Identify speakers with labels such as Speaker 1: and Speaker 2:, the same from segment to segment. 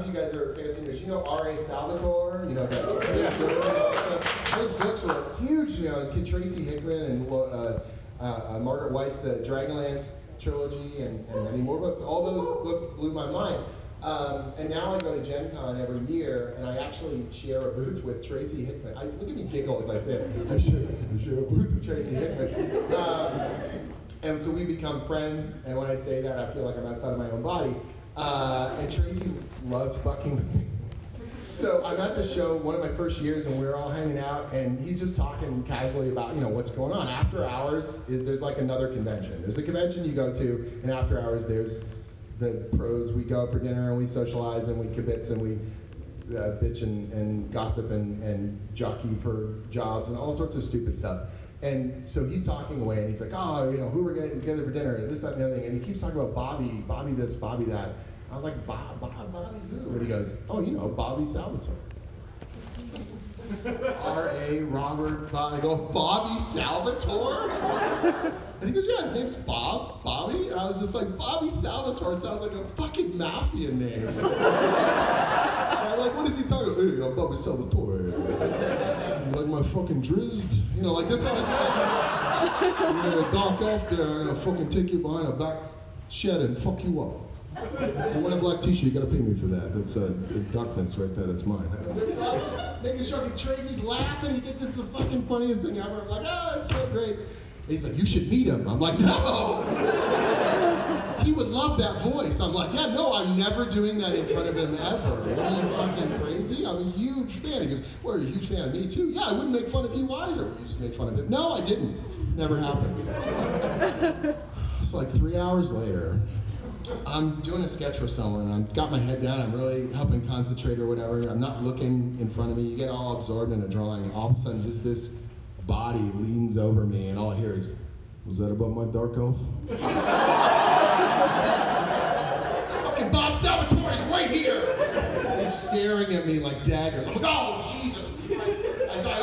Speaker 1: of you guys are famous English. You know R.A. Salvatore? You know, that those books were huge, you know, as a kid. Tracy Hickman and Margaret Weis, the Dragonlance trilogy, and many more books. All those books blew my mind. And now I go to Gen Con every year, and I actually share a booth with Tracy Hickman. Look at me giggle as I say it. I share a booth with Tracy Hickman. And so we become friends, and when I say that, I feel like I'm outside of my own body. And Tracy loves fucking with me. So I'm at the show one of my first years, and we're all hanging out, and he's just talking casually about, you know, what's going on. After hours, there's like another convention. There's a convention you go to, and after hours, there's the pros. We go out for dinner, and we socialize, and we kibitz, and we bitch and gossip and jockey for jobs and all sorts of stupid stuff. And so he's talking away, and he's like, oh, you know, who we're getting together for dinner, this, that, and the other thing. And he keeps talking about Bobby this, Bobby that. I was like, Bobby who? And he goes, oh, you know, Bobby Salvatore. R.A. Robert, I go, Bobby Salvatore? And he goes, yeah, his name's Bobby. And I was just like, Bobby Salvatore sounds like a fucking mafia name. And I'm like, what is he talking about? Hey, I'm Bobby Salvatore. You like my fucking drizzed? You know, like this. I was like, you're gonna dock off there, I'm gonna fucking take you behind a back shed and fuck you up. You want a black t-shirt, you gotta pay me for that. That's darkness right there, that's mine. So I just make this joke, and Tracy's laughing, he thinks it's the fucking funniest thing ever. I'm like, oh, it's so great. And he's like, you should meet him. I'm like, no! He would love that voice. I'm like, yeah, no, I'm never doing that in front of him ever. What are you, fucking crazy? I'm a huge fan. He goes, well, you're a huge fan of me too. Yeah, I wouldn't make fun of you either. You just made fun of him. No, I didn't. Never happened. It's like 3 hours later. I'm doing a sketch for someone, and I've got my head down, I'm really helping concentrate or whatever, I'm not looking in front of me, you get all absorbed in a drawing, all of a sudden just this body leans over me, and all I hear is, was that about my dark elf? Fucking Bob Salvatore's right here! He's staring at me like daggers. I'm like, oh, Jesus Christ. I say,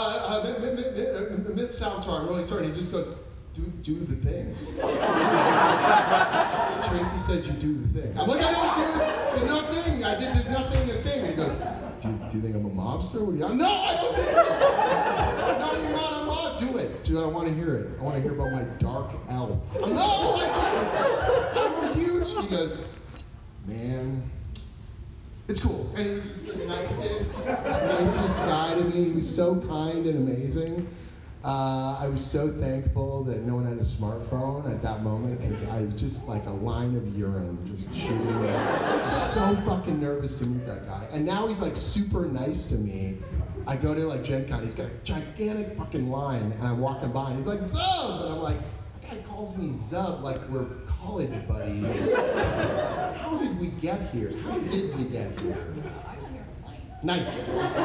Speaker 1: Miss Salvatore, I'm really sorry, and he just goes, do the thing. Tracy said you do the thing. I'm like, I don't do it. There's no thing. There's nothing in the thing. And he goes, do you think I'm a mobster? What do you? No, I don't think. No, you're not a mob. Do it. Dude, I want to hear it. I want to hear about my dark elf. I'm huge. He goes, man, it's cool. And he was just the nicest guy to me. He was so kind and amazing. I was so thankful that no one had a smartphone at that moment, because I was just like a line of urine just shooting. I was so fucking nervous to meet that guy. And now he's like super nice to me. I go to like Gen Con, he's got a gigantic fucking line, and I'm walking by, and he's like, Zub! And I'm like, that guy calls me Zub like we're college buddies. How did we get here? How did we get here?
Speaker 2: I got here playing.
Speaker 1: Nice.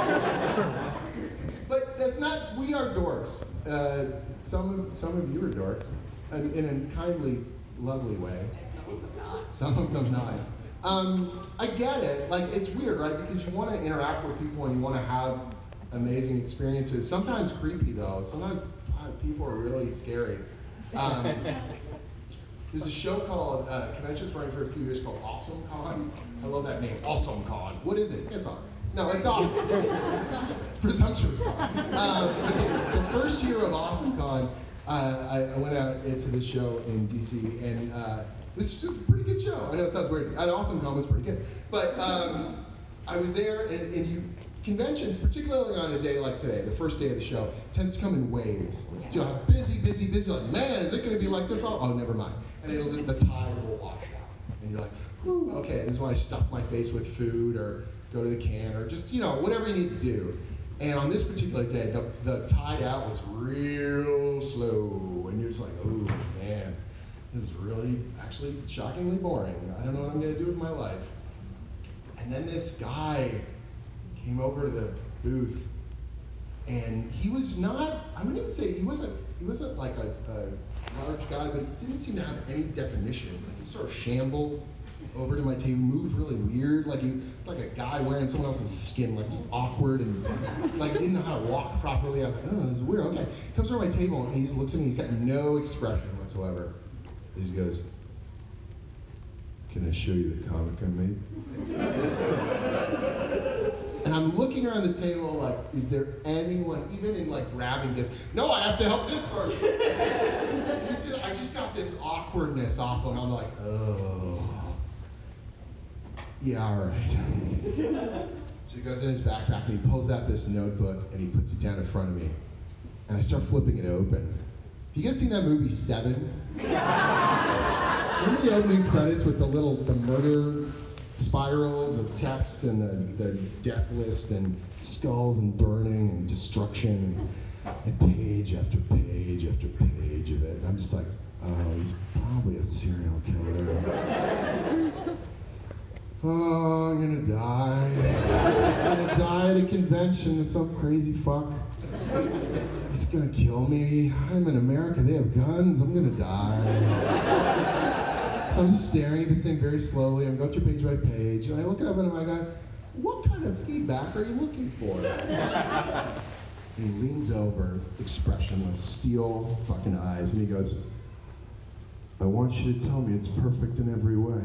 Speaker 1: But that's not, we are dorks. Some of you are dorks, in a kindly, lovely way.
Speaker 2: And some of them not.
Speaker 1: Some of them not. I get it, like it's weird, right? Because you want to interact with people and you want to have amazing experiences. Sometimes creepy though, sometimes people are really scary. There's a show called, conventions running for a few years called Awesome Con. I love that name, Awesome Con. What is it? It's on. No, it's awesome. It's presumptuous. But the first year of Awesome Con, I went out into the show in DC, and this was a pretty good show. I know it sounds weird. At Awesome Con was pretty good. But I was there, and conventions, particularly on a day like today, the first day of the show, tends to come in waves. So you'll have busy, like, man, is it going to be like this all? Oh, never mind. And the tide will wash out. And you're like, whew, okay, this is when I stuff my face with food, or go to the can, or just, whatever you need to do. And on this particular day, the tide out was real slow, and you're just like, oh man, this is really, actually, shockingly boring. I don't know what I'm gonna do with my life. And then this guy came over to the booth, and he was not, I wouldn't even say, he wasn't like a large guy, but he didn't seem to have any definition. He sort of shambled over to my table, moved really weird, like it's like a guy wearing someone else's skin, like just awkward, and like didn't know how to walk properly. I was like, oh, this is weird. Okay, comes over to my table, and he just looks at me. He's got no expression whatsoever. He just goes, "Can I show you the comic I made?" And I'm looking around the table like, is there anyone, even in like grabbing this, no, I have to help this person. I just got this awkwardness off him. I'm like, oh. Yeah, all right. So he goes in his backpack and he pulls out this notebook and he puts it down in front of me. And I start flipping it open. Have you guys seen that movie, Seven? Remember the opening credits with the murder spirals of text and the death list and skulls and burning and destruction and page after page after page of it. And I'm just like, oh, he's probably a serial killer. Oh, I'm gonna die. I'm gonna die at a convention with some crazy fuck. He's gonna kill me. I'm in America, they have guns, I'm gonna die. So I'm just staring at this thing very slowly. I'm going through page by page, and I look it up and I go, what kind of feedback are you looking for? And he leans over, expressionless, steel fucking eyes, and he goes, I want you to tell me it's perfect in every way.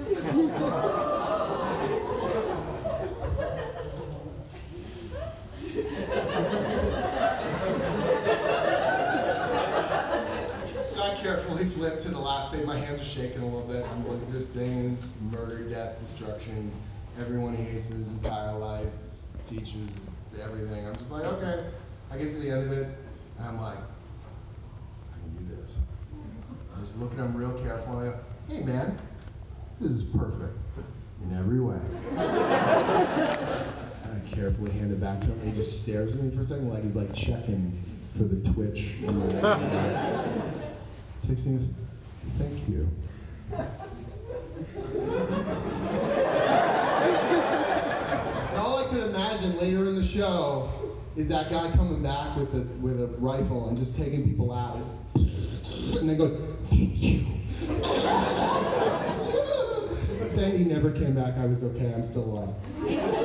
Speaker 1: So I carefully flip to the last page. My hands are shaking a little bit. I'm looking through this thing. This is murder, death, destruction. Everyone he hates in his entire life. His teachers, everything. I'm just like, okay. I get to the end of it, and I'm like, I can do this. I just look at him real careful, and I go, hey man, this is perfect in every way. And I carefully hand it back to him, and he just stares at me for a second like he's like checking for the twitch. Takes and goes, thank you. And all I could imagine later in the show is that guy coming back with a rifle and just taking people out. And they go, thank you. Then he never came back. I was okay. I'm still alive.